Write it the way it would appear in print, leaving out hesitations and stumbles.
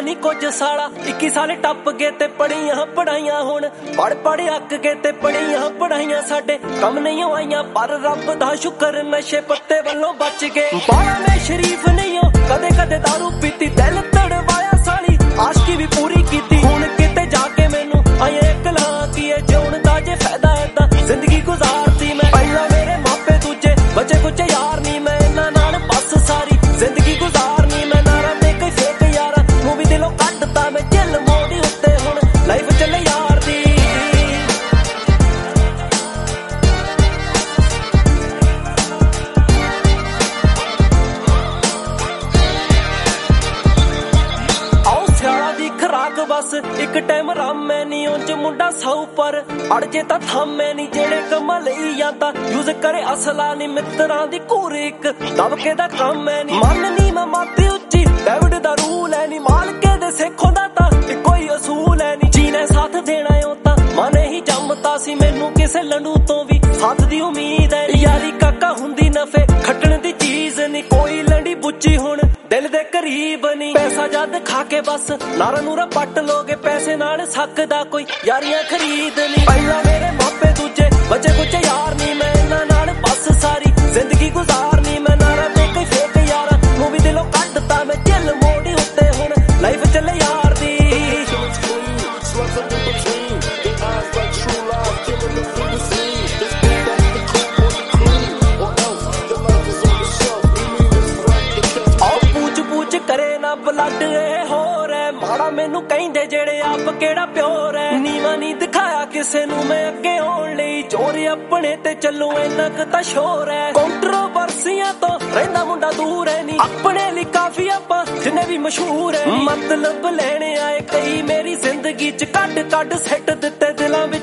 ਨੀ ਕੁਝ ਸਾਲਾ 21 ਸਾਲ ਟੱਪ ਗਏ ਤੇ ਪੜੀਆਂ ਪੜਾਈਆਂ ਹੁਣ ਪੜ ਅੱਕ ਗਏ ਤੇ ਪੜੀਆਂ ਪੜਾਈਆਂ ਸਾਡੇ ਕੰਮ ਨਹੀਂ ਆਈਆਂ ਪਰ ਰੱਬ ਦਾ ਸ਼ੁਕਰ ਨਸ਼ੇ ਪੱਤੇ ਵੱਲੋਂ ਬਚ ਗਏ ਬਾਲਾ ਮੈਂ ਸ਼ਰੀਫ ਨਹੀਂ ਹੋ ਕਦੇ ਕਦੇ ਦਾਰੂ ਪੀਤੀ ਦਿਲ ਤੜਵਾਇਆ ਸਾਲੀ ਆਸ਼ਕੀ ਵੀ ਪੂਰੀ ਕੀਤੀ ਹੁਣ ਕਿਤੇ ਜਾ ਕੇ ਮੈਨੂੰ ਆਏ ਇਕਲਾ ਕੀਏ ਜਿਉਣ ਦਾ ਜੇ ਫਾਇਦਾ ਏਦਾਂ ਜ਼ਿੰਦਗੀ ਗੁਜ਼ਾਰਦੀ ਮੈਂ ਪਹਿਲਾਂ ਮੇਰੇ ਮਾਪੇ ਦੂਜੇ ਬੱਚੇ ਕੁਝ ਯਾਰ ਨਹੀਂ ਮੈਂ ਇਹਨਾਂ ਨਾਲ ਬਸ ਸਾਰੀ ਜ਼ਿੰਦਗੀ ਗੁਜ਼ਾਰਨੀ ਮੈਂ ਨਾਰਾ ਤੇ ਕੋਈ ਫੇਕ ਯਾਰਾ ਨੂੰ ਵੀ ਦਿਲੋਂ ਕੱਢਤਾ ਮੈਂ ਦਿਲ ਮੋੜੀ ਉੱਤੇ ਹੁਣ ਲਾਈਫ ਚੱਲੇ ਯਾਰ ਦੀ ਆਓ ਸਿਆਲਾ ਦੀ ਖਰਾਕ ਬਸ ਇੱਕ ਟਾਈਮ ਰਾਮੇ ਨਹੀਂ ਉਂਝ ਮੁੰਡਾ ਸੌ ਪਰ ਅੜ ਜੇ ਤਾਂ ਥਾਮੇ ਨਹੀਂ ਜਿਹੜੇ ਕੰਮਾਂ ਲਈ ਜਾਂਦਾ ਯੂਜ਼ ਕਰੇ ਅਸਲਾ ਨਹੀਂ ਮਿੱਤਰਾਂ ਦੀ ਘੂਰ ਇੱਕ ਦਬਕੇ ਦਾ ਕੰਮ ਐ ਨਹੀਂ ਮਨ ਨਹੀਂ ਮੈਂ ਮਾਤੀ ਉੱਚੀ ਡੈਵਿਡ ਦਾ ਰੂਲ ਐ ਨਹੀਂ ਮਾਲਕੇ ਦੇ ਸਿੱਖੋਂ ਦਾ ਤਾਂ ਇੱਕੋ ਹੀ ਅਸੂਲ ਐ ਨਹੀਂ ਜੀਨੇ ਸਾਥ ਦੇਣਾ ਓ ਤਾਂ ਮਨ ਹੀ ਜੰਮਤਾ ਸੀ ਮੈਨੂੰ ਕਿਸੇ ਲੰਡੂ ਤੋਂ ਵੀ ਸਾਥ ਦੀ ਉਮੀਦ ਐ ਯਾਰੀ ਕਾਕਾ ਹੁੰਦੀ ਨਫੇ ਖੱਟਣ ਦੀ ਚੀਜ਼ ਨਹੀਂ ਕੋਈ ਲੰਡੀ ਬੁੱਚੀ ਹੁਣ ਦਿਲ ਦੇ ਕਰੀਬ ਨਹੀਂ ਪੈਸਾ ਜਦ ਖਾ ਕੇ ਬਸ ਨਾਰਾ ਨੂਰਾ ਪੱਟ ਲੋਗੇ ਪੈਸੇ ਨਾਲ ਸਕਦਾ ਕੋਈ ਯਾਰੀਆਂ ਖਰੀਦ ਨਹੀਂ ਪਹਿਲਾਂ ਮੇਰੇ ਮਾਪੇ ਦੂਜੇ ਬੱਚੇ ਕੁਝ ਯਾਰ ਨਹੀਂ ਮੈਂ ਇਹਨਾਂ ਨਾਲ ਬਸ ਸਾਰੀ ਜ਼ਿੰਦਗੀ ਗੁਜ਼ਾਰਨੀ ਮੈਂ ਨਾਰਾ ਤੇ ਕੋਈ ਫੇਕ ਯਾਰਾ ਨੂੰ ਵੀ ਦਿਲੋਂ ਕੱਢਤਾ ਮੈਂ ਦਿਲ ਮੋੜੀ ਉੱਤੇ ਹੁਣ ਲਾਈਫ ਚੱਲੇ ਯਾਰ ਦੀ ਕਰੇ ਨਾ ਬਲੱਡ ਇਹ ਹੋਰ ਐ ਮਾੜਾ ਮੈਨੂੰ ਕਹਿੰਦੇ ਜਿਹੜੇ ਆਪ ਕਿਹੜਾ ਪਿਓਰ ਐ ਨੀਵਾ ਨਹੀਂ ਦਿਖਾਇਆ ਕਿਸੇ ਨੂੰ ਮੈਂ ਅੱਗੇ ਆਉਣ ਲਈ ਜੋਰ ਆਪਣੇ ਤੇ ਚੱਲੂ ਇੰਨਾ ਕੁ ਤਾਂ ਸ਼ੋਰ ਐ ਕੰਟਰੋਵਰਸੀਆਂ ਤੋਂ ਰਹਿੰਦਾ ਮੁੰਡਾ ਦੂਰ ਐ ਨਹੀਂ ਆਪਣੇ ਲਈ ਕਾਫੀ ਆਪਾਂ ਜਿੰਨੇ ਵੀ ਮਸ਼ਹੂਰ ਐ ਮਤਲਬ ਲੈਣੇ ਆਏ ਕਈ ਮੇਰੀ ਜ਼ਿੰਦਗੀ ਚ ਕੱਢ ਸਿੱਟ ਦਿੱਤੇ ਦਿਲਾਂ